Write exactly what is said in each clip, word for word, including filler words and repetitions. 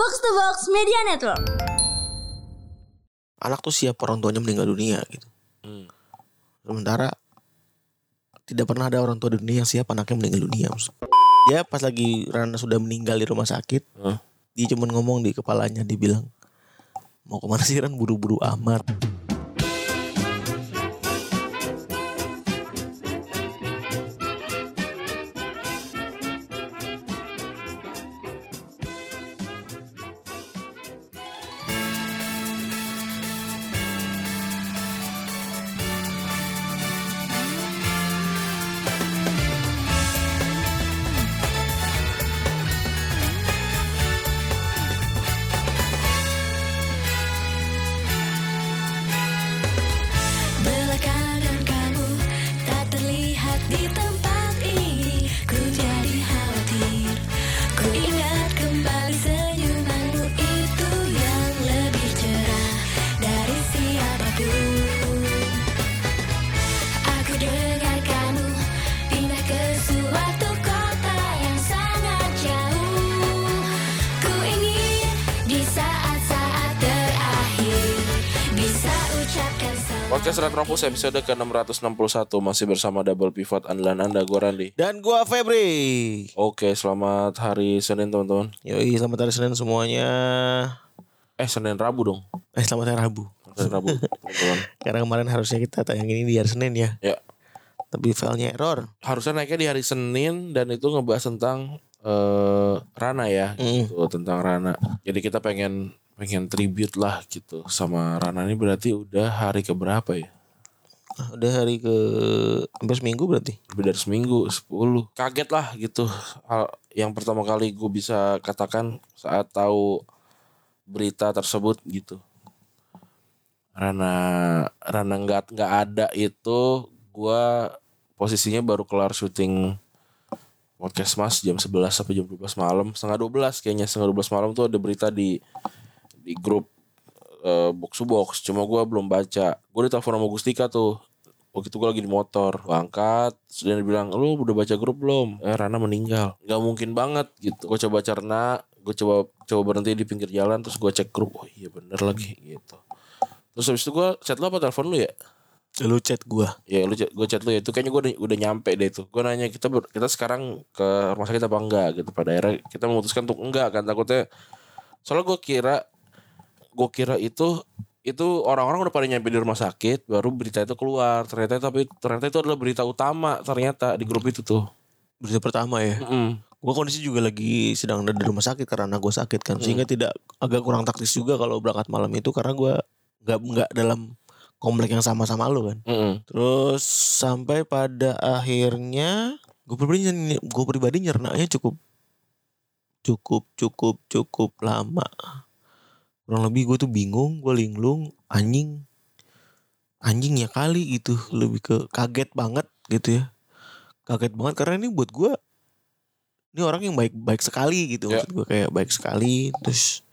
Box to Box Media Network. Anak tuh siap orang tuanya meninggal dunia gitu. Hmm. Sementara tidak pernah ada orang tua di dunia yang siap anaknya meninggal dunia. Dia pas lagi Rana sudah meninggal di rumah sakit, huh? Dia cuma ngomong di kepalanya, dia bilang, mau kemana sih Ran, buru-buru amat. Podcast Retropus episode ke enam ratus enam puluh satu masih bersama double pivot andalan Anda, gue Randy dan gue Febri. Oke, selamat hari Senin teman-teman. Yoi, selamat hari Senin semuanya. Eh Senin Rabu dong. Eh selamat hari Rabu. Senin Rabu teman-teman. Karena kemarin harusnya kita tayang ini di hari Senin ya. Ya. Tapi filenya error. Harusnya naiknya di hari Senin dan itu ngebahas tentang uh, Rana ya, mm. gitu, tentang Rana. Jadi kita pengen pengen tribute lah gitu sama Rana. Ini berarti udah hari keberapa ya? Udah hari ke hampir seminggu berarti. Lebih dari seminggu, sepuluh. Kaget lah gitu. Hal yang pertama kali gue bisa katakan saat tahu berita tersebut gitu. Rana Rana nggak nggak ada itu, gue posisinya baru kelar syuting podcast Mas jam sebelas sampai jam dua belas malam, setengah dua belas kayaknya, setengah dua belas malam tuh ada berita di di grup uh, box to box, cuma gue belum baca. Gue ditelepon sama Gustika tuh, waktu itu gue lagi di motor, gue angkat, dan dia bilang, lu udah baca grup belum? Eh Rana meninggal. Gak mungkin banget gitu. Gue coba cerna, gue coba coba berhenti di pinggir jalan, terus gue cek grup, oh iya bener lagi gitu. Terus habis itu gue chat lo apa telepon lu ya? Lu chat gue. Ya lu gue chat lu ya, itu kayaknya gue udah, udah nyampe deh itu. Gue nanya kita ber, kita sekarang ke rumah sakit apa enggak gitu. Pada akhirnya kita memutuskan untuk enggak kan, takutnya soalnya gue kira gue kira itu itu orang-orang udah pada nyampe di rumah sakit baru berita itu keluar, ternyata tapi ternyata itu adalah berita utama ternyata di grup itu tuh, berita pertama ya. Mm-hmm. Gue kondisi juga lagi sedang ada di rumah sakit karena gue sakit kan, mm. sehingga tidak agak kurang taktis juga kalau berangkat malam itu karena gue nggak nggak dalam komplek yang sama-sama lo kan. Mm-hmm. Terus sampai pada akhirnya gue pribadi gue pribadi nyernanya cukup cukup cukup cukup lama. Kurang lebih gue tuh bingung, gue linglung, anjing, anjing ya kali gitu, lebih ke kaget banget gitu ya, kaget banget karena ini buat gue, ini orang yang baik-baik sekali gitu, yeah. Maksud gue kayak baik sekali, terus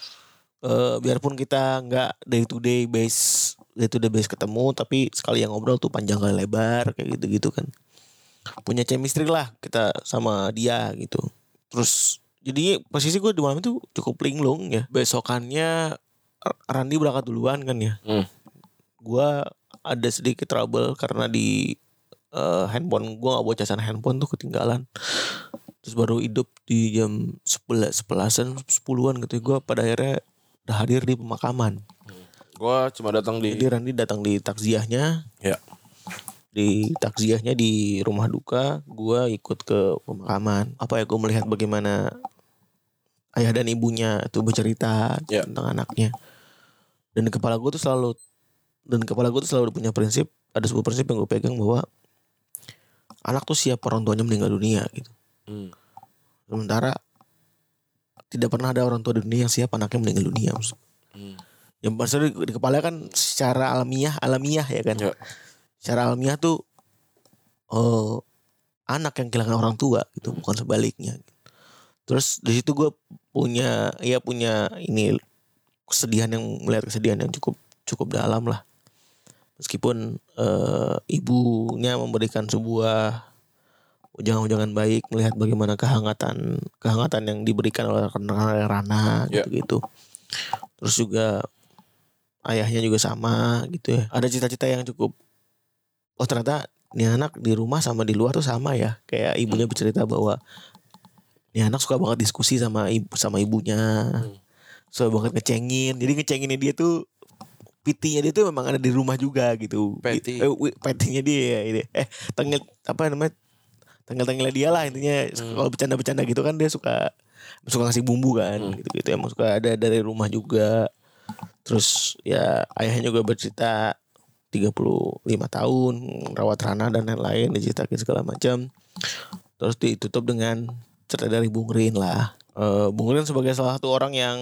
uh, biarpun kita nggak day to day base, day to day base ketemu, tapi sekali yang ngobrol tuh panjang kali lebar kayak gitu-gitu kan, punya chemistry lah kita sama dia gitu, terus. Jadi posisi gue di malam itu cukup linglung ya. Besokannya Randy berangkat duluan kan ya. Hmm. Gue ada sedikit trouble karena di uh, handphone gue gak bawa casan handphone tuh ketinggalan. Terus baru hidup di jam sebelas, sebelasan, sepuluhan gitu. Gue pada akhirnya udah hadir di pemakaman. Hmm. Gue cuma datang di. Jadi Randy datang di takziahnya. Ya. Di takziahnya di rumah duka, gue ikut ke pemakaman. Apa ya, gue melihat bagaimana ayah dan ibunya tuh bercerita yeah. tentang anaknya. Dan di kepala gue tuh selalu dan di kepala gue tuh selalu punya prinsip, ada sebuah prinsip yang gue pegang bahwa anak tuh siap orang tuanya meninggal dunia gitu. Hmm. Sementara tidak pernah ada orang tua di dunia yang siap anaknya meninggal dunia. Hmm. Yang maksudnya di, di kepala kan secara alamiah, alamiah ya kan. Yeah. Secara alamiah tuh uh, anak yang kehilangan orang tua gitu, bukan sebaliknya. Terus di situ gue punya, ya punya ini kesedihan yang melihat kesedihan yang cukup cukup dalam lah. Meskipun uh, ibunya memberikan sebuah ujangan-ujangan baik, melihat bagaimana kehangatan kehangatan yang diberikan oleh rekan-rekan Rana Yeah. gitu-gitu. Terus juga ayahnya juga sama gitu ya. Ada cita-cita yang cukup, oh ternyata nih anak di rumah sama di luar tuh sama ya. Kayak ibunya bercerita bahwa nih anak suka banget diskusi sama ibu sama ibunya. Hmm. Suka banget ngecengin. Jadi ngecenginnya dia tuh, pitinya dia tuh memang ada di rumah juga gitu. Peti. Eh, wi- petinya dia ini. Eh, tengil apa namanya? Tengil-tengilnya dia lah intinya. Hmm. Kalau bercanda-bercanda gitu kan dia suka suka ngasih bumbu kan, Hmm. gitu-gitu. Emang suka ada dari rumah juga. Terus ya ayahnya juga bercerita tiga puluh lima tahun rawat Rana dan lain-lain, diceritakan segala macam. Terus ditutup dengan cerita dari Bung Rin lah. Eh, Bung Rin sebagai salah satu orang yang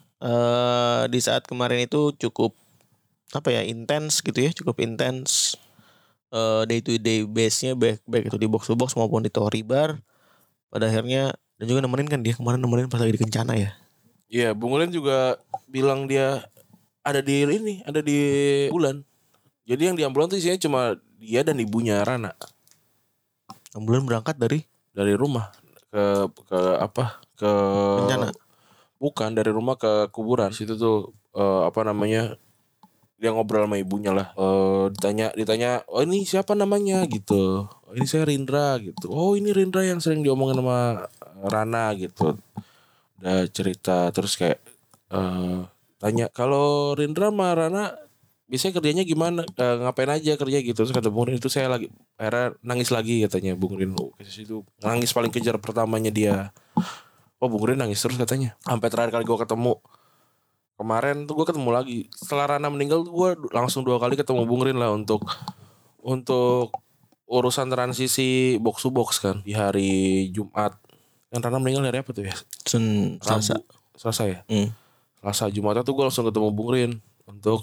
eh di saat kemarin itu cukup apa ya, intens gitu ya, cukup intens eh day to day base-nya, baik baik itu di box to box maupun di Tohri Bar. Pada akhirnya, dan juga nemenin kan dia kemarin, nemenin pas lagi di Kencana ya. Iya, Bung Ulen juga bilang dia ada di ini, ada di Bulan. Jadi yang di ambulan tuh isinya cuma dia dan ibunya Rana. Ambulan berangkat dari Dari rumah ke ke apa? Ke Kencana. Bukan, dari rumah ke kuburan. Situ tuh eh, apa namanya? Dia ngobrol sama ibunya lah. Eh, ditanya ditanya, "Oh, ini siapa namanya?" gitu. "Oh, ini saya Rindra." gitu. "Oh, ini Rindra yang sering diomongin sama Rana." gitu. Udah cerita terus kayak eh tanya, "Kalau Rindra sama Rana biasanya kerjanya gimana? Eh, ngapain aja kerja gitu?" Terus kata Bung Rin, "Itu saya lagi akhirnya nangis lagi," katanya Bung Rin. Oh, ke situ nangis paling kejar pertamanya dia. Oh, Bung Rin nangis terus katanya. Sampai terakhir kali gue ketemu kemarin tuh gue ketemu lagi. Setelah Rana meninggal tuh gue langsung dua kali ketemu Bung Rin lah untuk untuk urusan transisi box to box kan di hari Jumat. Kan Rana meninggal hari apa tuh ya? Sen Selasa. Rabu. Selasa ya? Hmm. Selasa Jumatnya tuh gue langsung ketemu Bung Rin untuk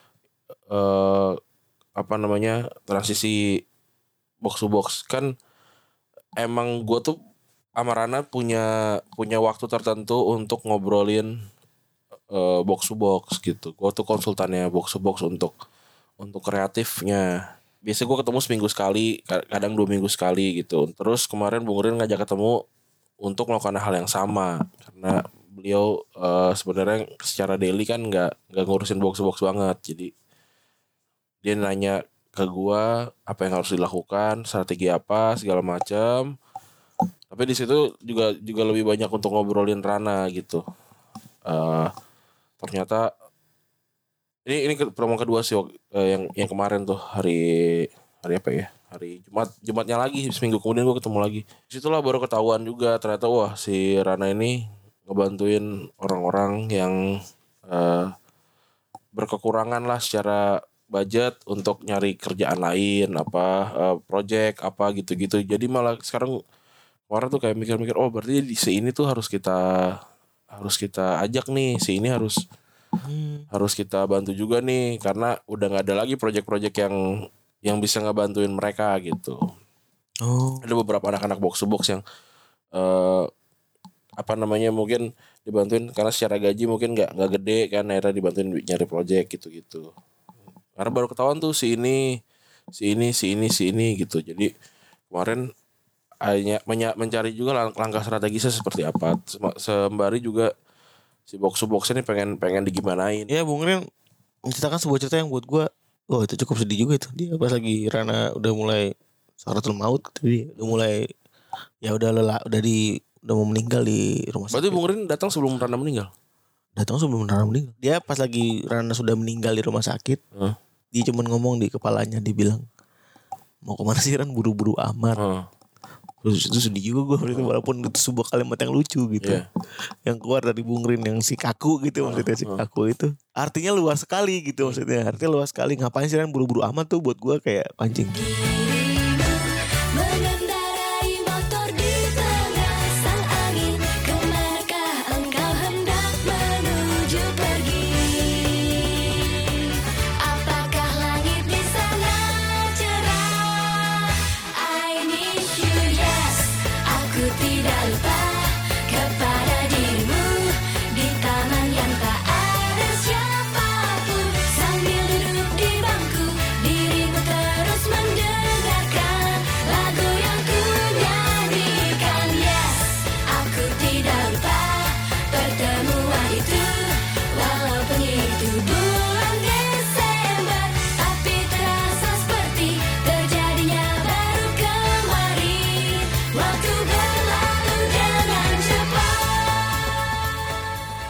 eh apa namanya transisi box to box. Kan emang gue tuh sama Rana punya punya waktu tertentu untuk ngobrolin uh, box to box gitu. Gue tuh konsultannya box to box untuk untuk kreatifnya. Biasanya gue ketemu seminggu sekali, kadang dua minggu sekali gitu. Terus kemarin Bung Rin ngajak ketemu untuk melakukan hal yang sama karena beliau uh, sebenarnya secara daily kan nggak nggak ngurusin box to box banget. Jadi dia nanya ke gue apa yang harus dilakukan, strategi apa segala macam. Tapi di situ juga juga lebih banyak untuk ngobrolin Rana gitu. Uh, ternyata ini ini promo kedua sih uh, yang yang kemarin tuh hari hari apa ya? Hari Jumat, Jumatnya lagi seminggu kemudian gue ketemu lagi. Disitulah baru ketahuan juga ternyata wah si Rana ini ngebantuin orang-orang yang uh, berkekurangan lah secara budget untuk nyari kerjaan lain apa uh, project apa gitu-gitu. Jadi malah sekarang kemarin tuh kayak mikir-mikir, oh berarti di si ini tuh harus kita harus kita ajak nih, si ini harus hmm. harus kita bantu juga nih karena udah nggak ada lagi project-project yang yang bisa ngebantuin mereka gitu. Oh. Ada beberapa anak-anak box to box yang uh, apa namanya mungkin dibantuin karena secara gaji mungkin nggak nggak gede kan, akhirnya dibantuin nyari project gitu-gitu. Karena baru ketahuan tuh si ini, si ini, si ini, si ini gitu. Jadi kemarin hanya mencari juga langkah strategisnya seperti apa. Sembari juga si box to box ini pengen pengen digimanain. Ya Bung Rin menceritakan sebuah cerita yang buat gue, wah itu cukup sedih juga itu. Dia pas lagi Rana udah mulai sakaratul maut, dia udah mulai ya udah lelah, udah di udah mau meninggal di rumah sakit. Berarti Bung Rin datang sebelum Rana meninggal? Datang sebelum Rana meninggal. Dia pas lagi Rana sudah meninggal di rumah sakit, huh? Dia cuma ngomong di kepalanya, dia bilang mau kemana sih Ran, buru-buru amat. Huh. Terus itu sedih juga gue, uh. walaupun itu sebuah kalimat yang lucu gitu, yeah. Yang keluar dari Bung Rin yang si kaku gitu, uh, maksudnya si uh. kaku itu artinya luas sekali gitu, maksudnya artinya luas sekali. Ngapain sih Ran buru-buru amat tuh, buat gue kayak pancing. Sambil duduk di bangku, dirimu terus mendengar.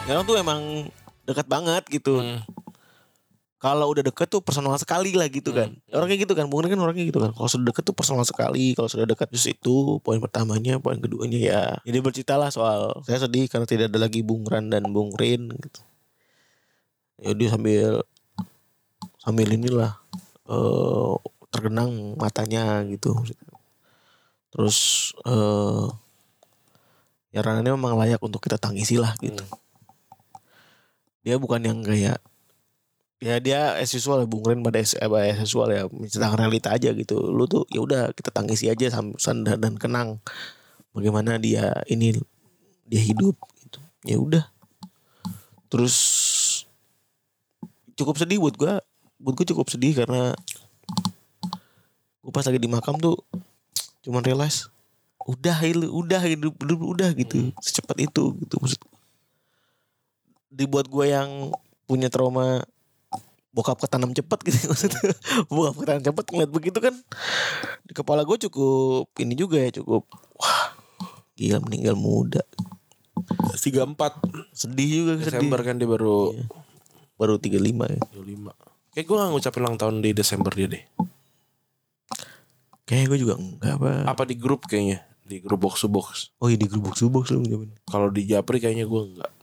Orang tuh emang dekat banget gitu. Hmm. Kalau udah deket tuh personal sekali lah gitu kan. Hmm. Orangnya gitu kan, mungkin kan orangnya gitu kan. Kalau sudah deket tuh personal sekali. Kalau sudah dekat just itu poin pertamanya, poin keduanya ya. Jadi bercerita lah soal saya sedih karena tidak ada lagi Bung Ran dan Bung Rin gitu. Ya dia sambil sambil inilah uh, tergenang matanya gitu. Terus uh, ya Rana ini memang layak untuk kita tangisi lah gitu. Hmm. Dia bukan yang kayak ya dia as usual Bung Ren pada as, as usual ya menceritakan realita aja gitu. Lu tuh ya udah kita tangisi aja samsan dan, dan kenang bagaimana dia ini dia hidup gitu. Ya udah. Terus cukup sedih buat gue. Buat gue cukup sedih karena gue pas lagi di makam tuh cuman realize udah udah hidup udah, udah gitu. Secepat itu gitu maksud. Dibuat gue yang punya trauma bokap ketanam cepet gitu maksudnya. Bokap ketanam cepet ngeliat begitu kan di kepala gue cukup ini juga ya cukup wah gila meninggal muda tiga puluh empat sedih juga Desember sedih. Kan dia baru iya. Baru tiga puluh lima ya tiga puluh lima Kayak gue gak ngucapin ulang tahun di Desember dia deh. Kayaknya gue juga enggak apa Apa di grup kayaknya di grup box to box. Oh iya di grup box to box lu ngucapin. Kalau di Japri kayaknya gue enggak.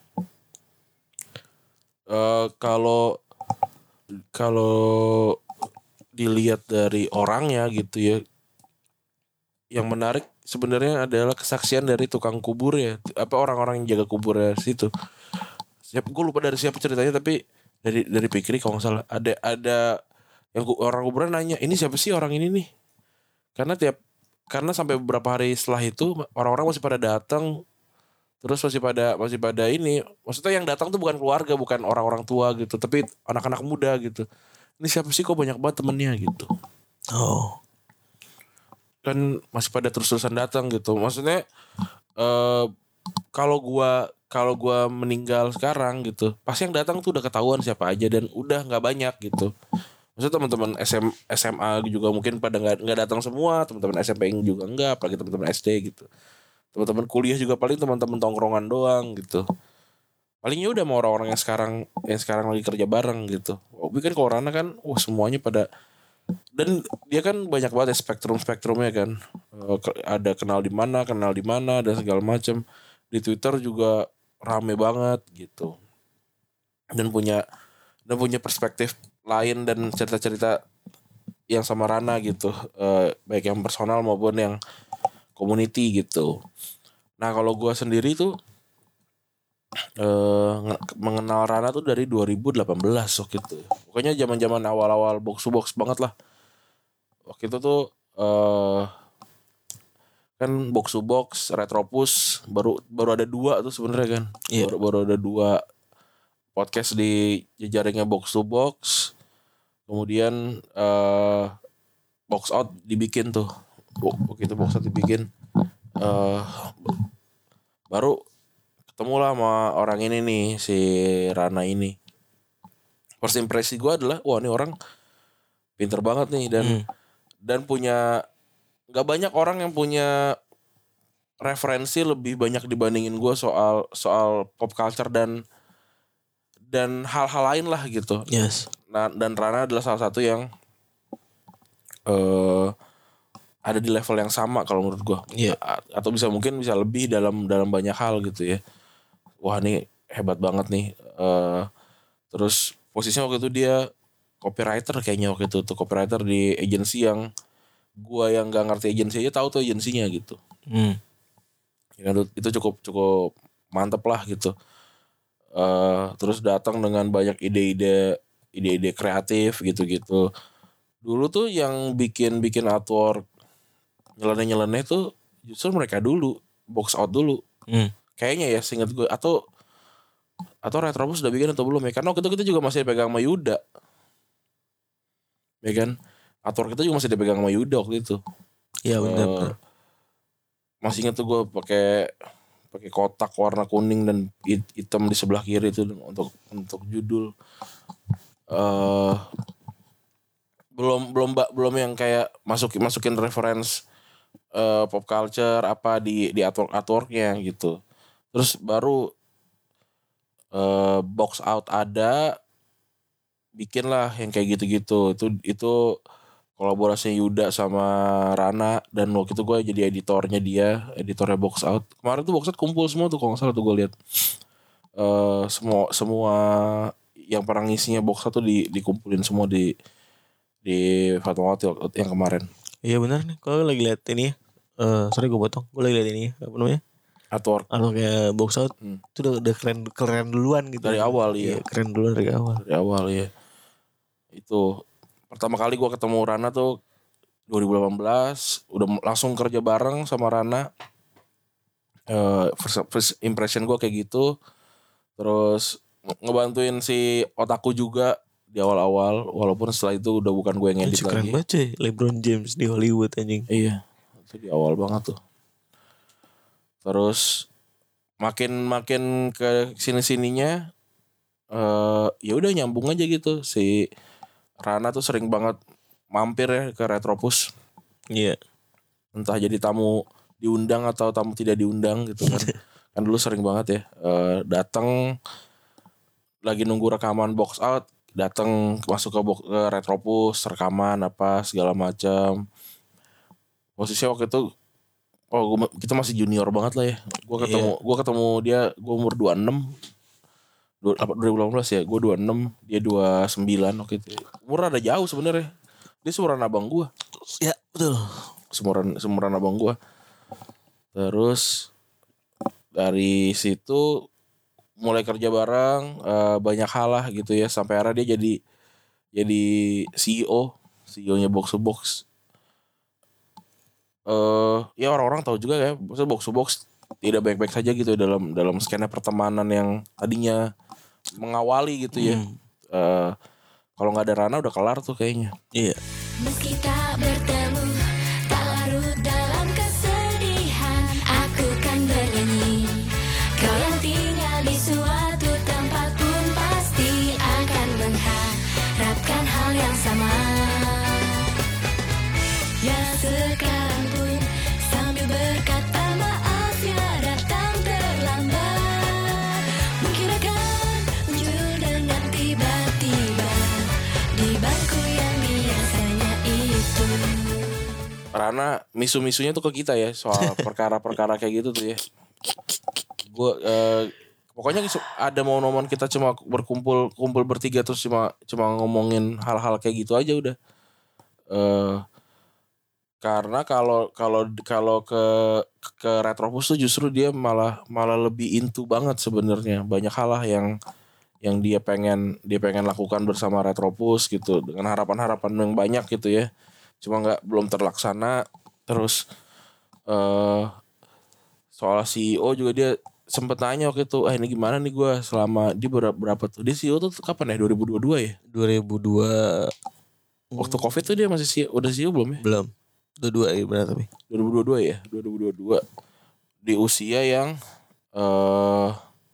Uh, kalau kalau dilihat dari orangnya gitu ya, yang menarik sebenarnya adalah kesaksian dari tukang kubur ya, apa orang-orang yang jaga kuburnya situ. Siapa gue lupa dari siapa ceritanya tapi dari dari Pikri kalau nggak salah ada ada yang orang kuburan nanya ini siapa sih orang ini nih, karena tiap karena sampai beberapa hari setelah itu orang-orang masih pada datang. Terus masih pada masih pada ini, maksudnya yang datang tuh bukan keluarga, bukan orang-orang tua gitu, tapi anak-anak muda gitu. Ini siapa sih kok banyak banget temennya gitu. Oh. Kan masih pada terus-terusan datang gitu. Maksudnya uh, kalau gua kalau gua meninggal sekarang gitu, pasti yang datang tuh udah ketahuan siapa aja dan udah nggak banyak gitu. Maksudnya teman-teman S M, S M A juga mungkin pada nggak nggak datang semua, teman-teman S M P juga enggak, apalagi teman-teman S D gitu. Teman-teman kuliah juga paling teman-teman tongkrongan doang gitu. Palingnya udah mau orang-orang yang sekarang yang sekarang lagi kerja bareng gitu. Tapi kan kalau Rana kan wah semuanya pada, dan dia kan banyak banget ya spektrum-spektrumnya kan. Ada kenal di mana, kenal di mana dan segala macam. Di Twitter juga rame banget gitu. Dan punya dan punya perspektif lain dan cerita-cerita yang sama Rana gitu. Baik yang personal maupun yang community gitu. Nah kalau gue sendiri tuh eh, mengenal Rana tuh dari dua ribu delapan belas waktu itu. Pokoknya zaman-zaman awal-awal box to box banget lah. Waktu itu tuh eh, kan box to box, Retropus baru baru ada dua tuh sebenarnya kan. Yeah. Baru, baru ada dua podcast di jejaringnya box to box. Kemudian eh, box out dibikin tuh. Begitu box out dibikin uh, baru ketemu lah sama orang ini nih si Rana ini. First impresi gue adalah wah ini orang pinter banget nih dan hmm. dan punya nggak banyak orang yang punya referensi lebih banyak dibandingin gue soal soal pop culture dan dan hal-hal lain lah gitu. Yes. Nah, dan Rana adalah salah satu yang uh, ada di level yang sama kalau menurut gue, yeah. Atau bisa mungkin bisa lebih dalam dalam banyak hal gitu ya. Wah ini hebat banget nih. Uh, terus posisinya waktu itu dia copywriter kayaknya waktu itu tuh copywriter di agensi yang gue yang nggak ngerti agensi aja tahu tuh agensinya gitu. Hmm. Ya, itu cukup cukup mantep lah gitu. Uh, terus datang dengan banyak ide-ide ide-ide kreatif gitu-gitu. Dulu tuh yang bikin bikin artwork nyeleneh-nyeleneh tuh justru mereka dulu, box out dulu. Hmm. Kayaknya ya seingat gue atau atau Retropus udah bikin atau belum ya? Karena waktu itu kita juga masih dipegang sama Yuda. Ya kan? Artwork kita juga masih dipegang sama Yuda waktu itu. Iya benar. Uh, masih ingat tuh gue pakai pakai kotak warna kuning dan hitam di sebelah kiri itu untuk untuk judul. Uh, belum belum belum yang kayak masukin masukin reference Uh, pop culture apa di di artwork artworknya gitu. Terus baru uh, box out ada, bikin lah yang kayak gitu-gitu. Itu itu kolaborasinya Yuda sama Rana, dan waktu itu gue jadi editornya dia, editornya box out. Kemarin tuh box out kumpul semua tuh kalau nggak salah tuh gue lihat. Uh, semua semua yang pernah ngisinya box out tuh di, dikumpulin semua di di Fatmawati yang kemarin. Iya benar nih. Kalau lagi lihat ini ya. Uh, sorry gue potong. Gue lagi lihat ini ya. Apa namanya? Artwork. Artwork kayak box out. Hmm. Itu udah, udah keren keren duluan gitu. Dari awal iya. Iya, keren duluan dari awal. Dari awal ya. Itu pertama kali gue ketemu Rana tuh dua ribu delapan belas, udah langsung kerja bareng sama Rana. Uh, first, first impression gue kayak gitu. Terus ngebantuin si Otaku juga di awal-awal, walaupun setelah itu udah bukan gue yang edit lagi. Keren banget cuy, LeBron James di Hollywood anjing. Iya, itu di awal banget tuh. Terus makin makin ke sini-sininya, uh, ya udah nyambung aja gitu. Si Rana tuh sering banget mampir ya ke Retropus. Iya. Entah jadi tamu diundang atau tamu tidak diundang gitu kan. Kan dulu sering banget ya, uh, datang lagi nunggu rekaman box out, datang masuk ke, box, ke Retropus, rekaman apa segala macam. Posisinya waktu itu, oh gua, kita masih junior banget lah ya. Gue ketemu, yeah. gue ketemu dia, gue umur dua puluh enam, dua ribu delapan belas ya, gue dua puluh enam, dia dua puluh sembilan waktu itu. Umur ada jauh sebenarnya. Dia seumuran abang gue. Ya betul. Seumuran seumuran abang gue. Terus dari situ mulai kerja bareng, uh, banyak hal lah gitu ya, sampai akhirnya dia jadi jadi C E O, C E O-nya Box to Box. Uh, ya orang-orang tahu juga ya, maksudnya Box to Box tidak baik-baik saja gitu dalam dalam skena pertemanan yang tadinya mengawali gitu ya. Hmm. Uh, kalau nggak ada Rana udah kelar tuh kayaknya. Iya. Meski tak bertemu, tak larut dalam kesedihan, aku kan bernyanyi. Kau yang tinggal di suatu tempat pun pasti akan mengharapkan hal yang sama. Ya sekarang pun sambil berkata maaf ya datang terlambat, mungkin akan muncul dengan tiba-tiba di bangku yang biasanya itu. Rana misu-misunya tuh ke kita ya soal perkara-perkara kayak gitu tuh ya. Gue uh, pokoknya ada momen-momen kita cuma berkumpul kumpul bertiga terus cuma cuma ngomongin hal-hal kayak gitu aja udah. Uh, karena kalau kalau kalau ke ke Retropus tuh justru dia malah malah lebih into banget sebenarnya, banyak hal lah yang yang dia pengen dia pengen lakukan bersama Retropus gitu dengan harapan-harapan yang banyak gitu ya, cuma nggak belum terlaksana. Terus uh, soal C E O juga dia sempet nanya waktu itu, ah ini gimana nih gue selama di berapa, berapa tuh dia C E O tuh kapan ya, dua ribu dua puluh dua ya dua ribu dua waktu Covid tuh dia masih C E O, udah C E O belum ya? Belum. dua puluh dua ya benar tapi. dua ribu dua puluh dua ya, dua ribu dua puluh dua di usia yang uh,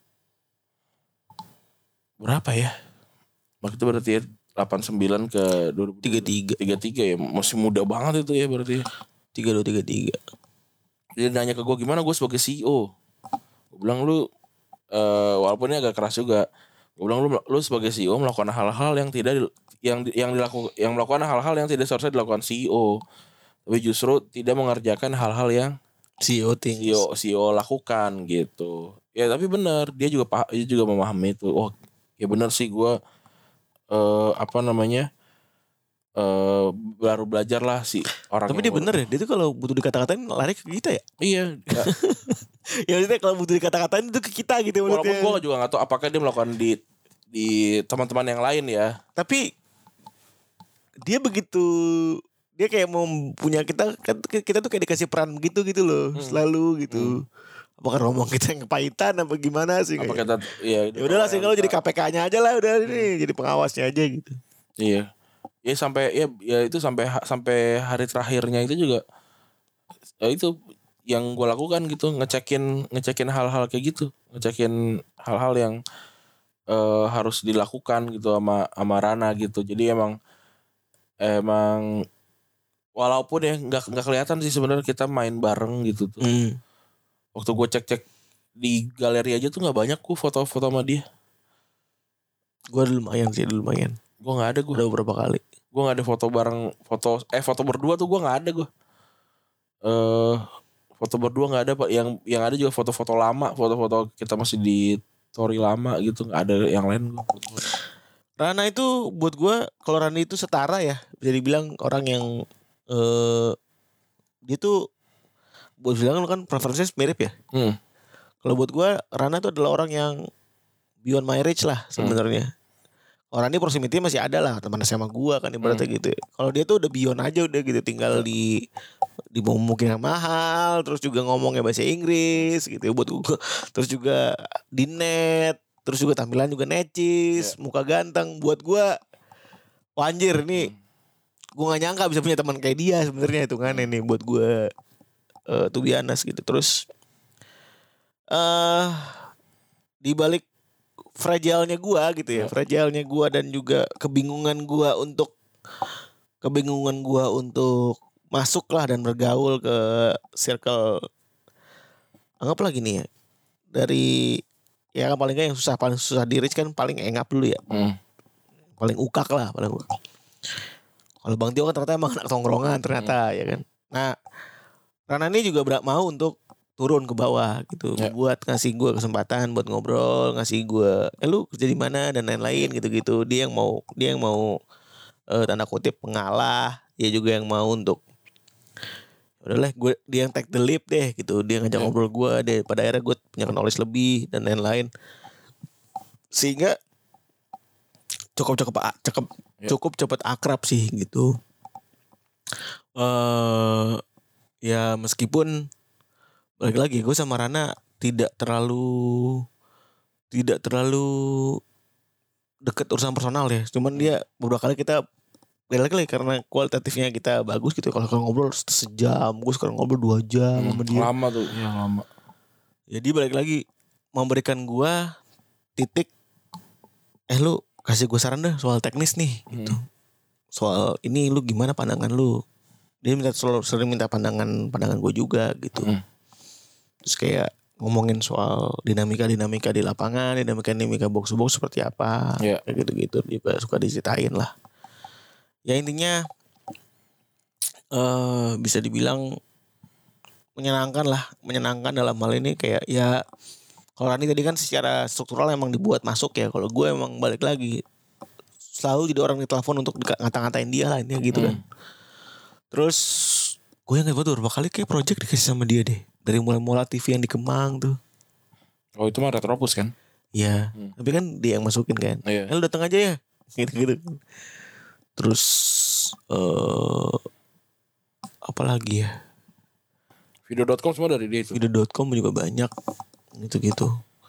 berapa ya? Waktu itu berarti ya delapan puluh sembilan ke dua ribu tiga puluh tiga. tiga puluh tiga ya, masih muda banget itu ya berarti. tiga puluh dua tiga puluh tiga. Dia nanya ke gue gimana gue sebagai C E O. Gue bilang lu uh, walaupun ini agak keras juga. Gue bilang lu lu sebagai C E O melakukan hal-hal yang tidak yang yang dilakukan yang melakukan hal-hal yang tidak seharusnya dilakukan C E O. Tapi justru tidak mengerjakan hal-hal yang C E O things. C E O, C E O lakukan gitu. Ya tapi benar, dia juga dia juga memahami itu. Oh, ya benar sih gue uh, apa namanya? Uh, baru belajar lah sih orang. Tapi dia bener ya, dia tuh kalau butuh dikata-katain lari ke kita ya. Iya. Ya, ya maksudnya kalau butuh dikata-katain itu ke kita gitu. Walaupun gue juga gak tahu apakah dia melakukan di di teman-teman yang lain ya. Tapi dia begitu, dia kayak mau punya kita, kita tuh kayak dikasih peran begitu gitu loh, hmm. selalu gitu. Hmm. Apakah ngomong kita yang kepahitan apa gimana sih? Apa kita, ya, ya udahlah sih kalau jadi K P K-nya aja lah udah hmm. ini jadi pengawasnya aja gitu. Iya. Ya sampai ya ya itu sampai sampai hari terakhirnya itu juga ya itu yang gue lakukan gitu, ngecekin ngecekin hal-hal kayak gitu, ngecekin hal-hal yang uh, harus dilakukan gitu sama sama Rana gitu. Jadi emang emang walaupun ya nggak nggak kelihatan sih sebenarnya kita main bareng gitu tuh. Hmm. Waktu gue cek-cek di galeri aja tuh nggak banyak kok foto-foto sama dia. Gue lumayan sih, lumayan. Gue nggak ada gue. Udah beberapa kali. Gue nggak ada foto bareng, foto eh foto berdua tuh gue nggak ada gue. Eh uh, foto berdua nggak ada pak. Yang yang ada juga foto-foto lama, foto-foto kita masih di story lama gitu. Nggak ada yang lain gue. Rana itu buat gue, kalau Rani itu setara ya, bisa dibilang orang yang eh dia tuh buat bilang lu kan preferensinya mirip ya. Hmm. Kalau buat gue Rana tuh adalah orang yang beyond my reach lah sebenarnya. Hmm. Orang ini proximity masih ada lah, teman sama gue kan ibaratnya hmm. gitu. Kalau dia tuh udah beyond aja udah gitu, tinggal di di mungkin yang mahal, terus juga ngomongnya bahasa Inggris gitu buat gue. Terus juga di net, terus juga tampilan juga necis, yeah. muka ganteng. Buat gue, anjir nih, gue gak nyangka bisa punya teman kayak dia sebenarnya itu kan ini buat gue uh, tuh biasa gitu. Terus uh, di balik fragile-nya gue gitu ya, fragile-nya gue dan juga kebingungan gue untuk kebingungan gue untuk masuk lah dan bergaul ke circle, anggaplah gini ya, dari ya paling gak yang susah paling susah di reach kan paling engap dulu ya, hmm. paling ukak lah paling ukak. Kalau Bang Tio kan ternyata emang anak tongkrongan ternyata hmm. ya kan. Nah Rana ini juga berat mau untuk turun ke bawah gitu, ya. Buat ngasih gue kesempatan buat ngobrol, ngasih gue, eh lu kerja di mana dan lain-lain gitu-gitu. Dia yang mau, dia yang mau uh, tanda kutip pengalah, dia juga yang mau untuk, udahlah gue dia yang take the leap deh gitu, dia ngajak ya. Ngobrol gue deh. Pada akhirnya gue punya knowledge lebih dan lain-lain, sehingga cukup cukup cukup ya. cukup cepet akrab sih gitu. Uh, ya meskipun balik lagi gue sama Rana tidak terlalu tidak terlalu deket urusan personal ya. Cuman dia beberapa kali kita balik lagi karena kualitatifnya kita bagus gitu. Kalau ngobrol sejam, gue sekarang ngobrol dua jam hmm, sama dia. Lama tuh, ya lama. Jadi balik lagi memberikan gue titik, eh lu kasih gue saran deh soal teknis nih gitu. Hmm. Soal ini lu gimana pandangan lu? Dia minta selalu sering minta pandangan pandangan gue juga gitu. Hmm. Terus kayak ngomongin soal dinamika-dinamika di lapangan, dinamika-dinamika box-box seperti apa, yeah. kayak gitu-gitu juga suka diceritain lah. Ya intinya uh, bisa dibilang menyenangkan lah, menyenangkan dalam hal ini kayak ya kalau Rani tadi kan secara struktural emang dibuat masuk ya, kalau gue emang balik lagi selalu jadi orang ditelepon untuk ngata-ngatain dia lah ini gitu kan. Hmm. Terus gue yang hebat tuh berapa kali kayak project dikasih sama dia deh. Dari mulai-mulai T V yang di Kemang tuh. Oh itu mah Retropus kan? Iya. Hmm. Tapi kan dia yang masukin kan. Oh, iya. Eh, lu datang aja ya. Gitu-gitu. Terus uh, apa lagi ya? Video dot com semua dari dia itu. Video dot com juga banyak. Gitu-gitu.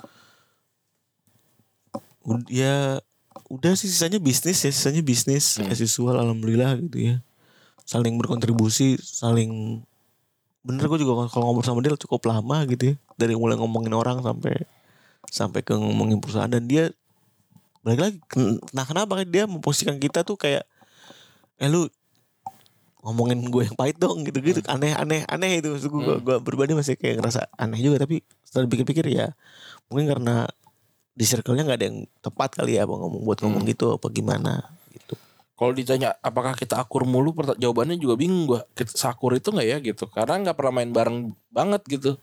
Udah, ya udah sih sisanya bisnis ya. Sisanya bisnis. Hmm. As usual alhamdulillah gitu ya. Saling berkontribusi. Saling... Bener gue juga kalau ngobrol sama dia cukup lama gitu ya. Dari mulai ngomongin orang sampai sampai ke ngomongin perusahaan. Dan dia balik lagi, nah kenapa dia memposisikan kita tuh kayak eh lu ngomongin gue yang pahit dong gitu-gitu. Aneh-aneh aneh itu. Maksud gue, hmm. gue pribadi masih kayak ngerasa aneh juga. Tapi setelah pikir-pikir ya mungkin karena di circle-nya gak ada yang tepat kali ya ngomong buat ngomong hmm. gitu apa gimana gitu. Kalau ditanya apakah kita akur mulu, jawabannya juga bingung gue. Kita sakur itu nggak ya gitu, karena nggak pernah main bareng banget gitu.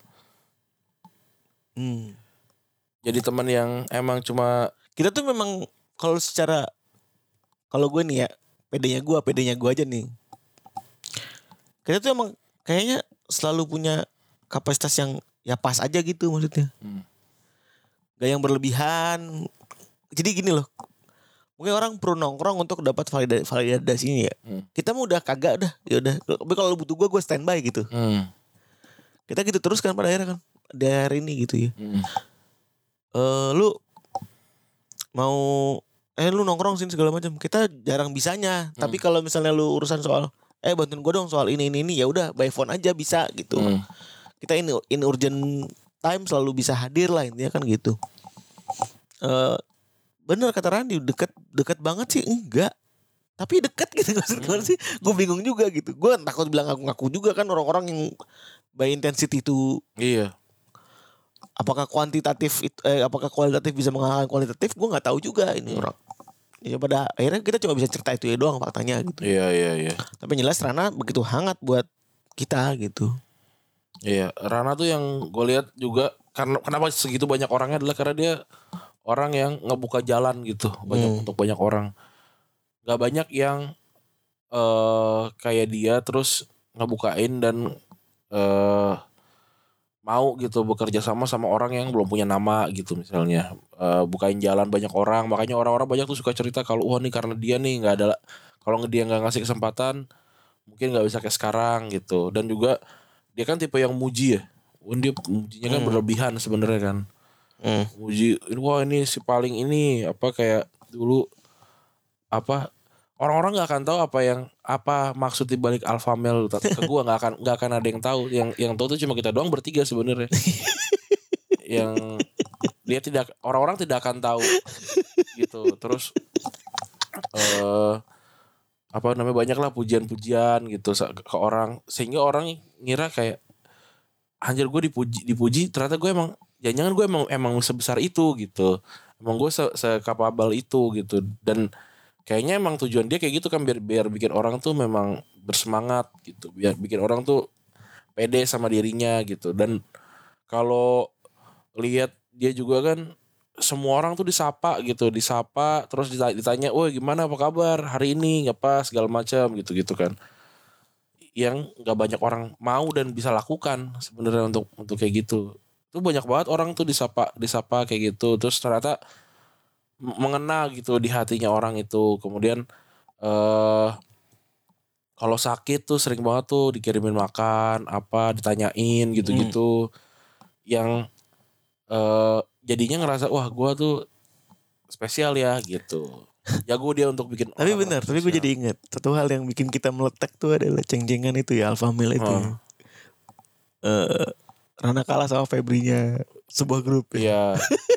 Hmm. Jadi teman yang emang cuma kita tuh memang kalau secara kalau gue nih ya pedenya gue, pedenya gue aja nih. Kita tuh emang kayaknya selalu punya kapasitas yang ya pas aja gitu maksudnya. Hmm. Gak yang berlebihan. Jadi gini loh. Mungkin orang perlu nongkrong untuk dapat validasi validasi ini ya. Hmm. Kita mah udah kagak dah, ya udah. Tapi kalau butuh gue, gue standby gitu. Hmm. Kita gitu terus kan pada akhirnya kan. Di hari ini gitu ya. Hmm. Uh, lu mau, eh lu nongkrong sini segala macam. Kita jarang bisanya. Hmm. Tapi kalau misalnya lu urusan soal, eh bantuin gue dong soal ini ini ini, ya udah by phone aja bisa gitu. Hmm. Kita ini in urgent time selalu bisa hadir lah intinya kan gitu. Uh, Bener kata Randy, deket deket banget sih enggak, tapi deket gitu maksud gue sih. Gue bingung juga gitu. Gue takut bilang ngaku-ngaku juga kan orang-orang yang by intensity itu. Iya. apakah kuantitatif itu, eh, apakah kualitatif bisa mengalahkan kualitatif, gue nggak tahu juga ini orang. Ya pada akhirnya kita cuma bisa cerita itu ya doang faktanya gitu. Iya iya iya. Tapi jelas Rana begitu hangat buat kita gitu. Iya, Rana tuh yang gue lihat juga karena kenapa segitu banyak orangnya adalah karena dia orang yang ngebuka jalan gitu banyak Hmm. untuk banyak orang. Gak banyak yang uh, kayak dia terus ngebukain dan uh, mau gitu bekerja sama sama orang yang belum punya nama gitu misalnya. Uh, bukain jalan banyak orang, makanya orang-orang banyak tuh suka cerita kalau wah nih karena dia nih nggak ada, kalau dia nggak ngasih kesempatan mungkin nggak bisa kayak sekarang gitu. Dan juga dia kan tipe yang muji ya, wah dia mujinya kan Hmm. berlebihan sebenarnya kan. Hmm. Muji, wah ini si paling ini apa kayak dulu apa orang-orang nggak akan tahu apa yang apa maksud dibalik alpha male ke gue nggak akan nggak akan ada yang tahu. Yang yang tahu tuh cuma kita doang bertiga sebenarnya. Yang dia tidak orang-orang tidak akan tahu gitu. Terus eh apa namanya banyak lah pujian-pujian gitu ke orang sehingga orang ngira kayak anjir gue dipuji dipuji ternyata gue emang jangan-jangan gue emang emang sebesar itu gitu. Emang gue se sekapabel itu gitu. Dan kayaknya emang tujuan dia kayak gitu kan biar biar bikin orang tuh memang bersemangat gitu, biar bikin orang tuh pede sama dirinya gitu. Dan kalau lihat dia juga kan semua orang tuh disapa gitu, disapa terus ditanya, "Woi, gimana apa kabar hari ini?" apa segala macam gitu-gitu kan. Yang nggak banyak orang mau dan bisa lakukan sebenarnya untuk untuk kayak gitu. Tuh banyak banget orang tuh disapa disapa kayak gitu terus ternyata mengena gitu di hatinya orang itu. Kemudian eh kalau sakit tuh sering banget tuh dikirimin makan apa ditanyain gitu-gitu. Hmm. Yang eh jadinya ngerasa wah gue tuh spesial ya gitu. Jago dia untuk bikin. Tapi benar, tapi gue jadi ingat satu hal yang bikin kita meletak tuh adalah ceng-cengan itu ya alpha male itu. Hmm. Uh, Rana kalah sama Febrinya sebuah grup. Iya.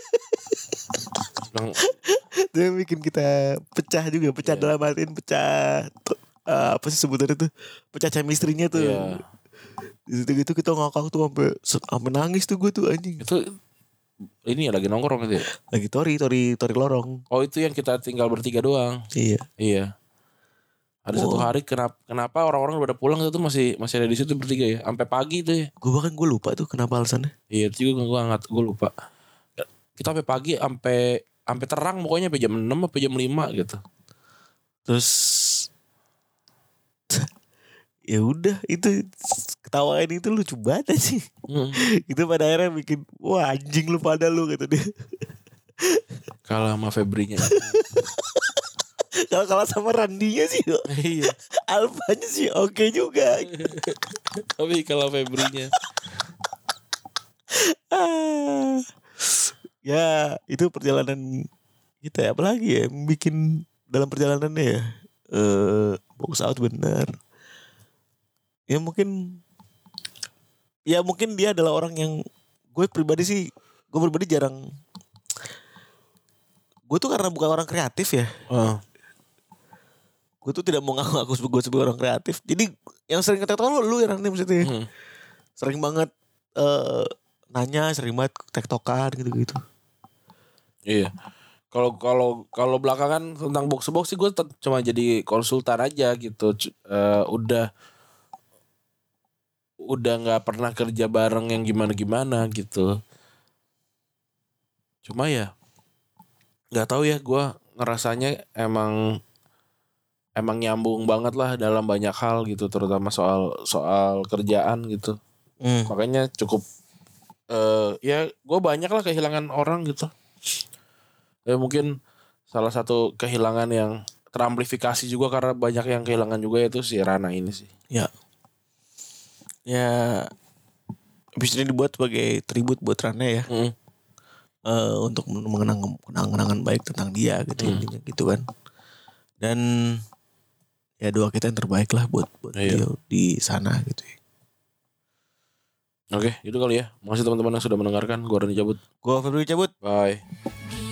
Dia bikin kita pecah juga, pecah yeah. dalam artiin pecah uh, apa sih sebutannya tuh, pecah chemistry-nya tuh. Yeah. Di situ gitu kita ngakak tuh sampai sampai nangis tuh gue tuh anjing. Itu ini ya lagi nongkrong gitu ya? Lagi tori, tori, tori lorong. Oh itu yang kita tinggal bertiga doang. Iya. Iya. Ada oh. satu hari kenapa kenapa orang-orang udah pulang itu masih masih ada di situ bertiga ya, sampai pagi tuh ya. Gue bahkan gue lupa tuh kenapa alasannya. Iya itu juga gue nggak gue lupa. Kita sampai pagi sampai sampai terang pokoknya sampai jam enam sampai jam lima gitu. Terus ya udah itu ketawain itu lucu banget sih. Hmm. Itu pada akhirnya bikin wah anjing lu pada lu kata dia. Kalah sama Febrinya. Kalau kalah sama Randinya sih. Iya. Alfanya sih oke okay juga. Tapi kalau Febrinya. ah. Ya itu perjalanan kita ya, apalagi ya bikin dalam perjalanannya ya uh, box out benar ya mungkin ya mungkin dia adalah orang yang gue pribadi sih gue pribadi jarang gue tuh karena bukan orang kreatif ya uh. gue tuh tidak mau ngaku-ngaku gue sebagai orang kreatif jadi yang sering ngetek-tek lu lu yang nanti maksudnya hmm. sering banget uh, nanya sering banget tektokan gitu-gitu. Iya. Kalau kalau kalau belakangan tentang box box sih gue t- cuma jadi konsultan aja gitu. Uh, udah udah nggak pernah kerja bareng yang gimana-gimana gitu. Cuma ya nggak tahu ya gue ngerasanya emang emang nyambung banget lah dalam banyak hal gitu, terutama soal soal kerjaan gitu. Mm. Makanya cukup uh, ya gue banyak lah kehilangan orang gitu. Ya mungkin salah satu kehilangan yang teramplifikasi juga karena banyak yang kehilangan juga itu si Rana ini sih. Ya. Ya habis ini dibuat sebagai tribut buat Rana ya. Mm. Uh, untuk mengenang kenangan baik tentang dia gitu mm. gitu kan. Dan ya doa kita yang terbaik lah buat buat iya. dia di sana gitu ya. Oke, itu kali ya. Makasih teman-teman yang sudah mendengarkan. Gua Rani cabut. Gua Febri cabut. Bye.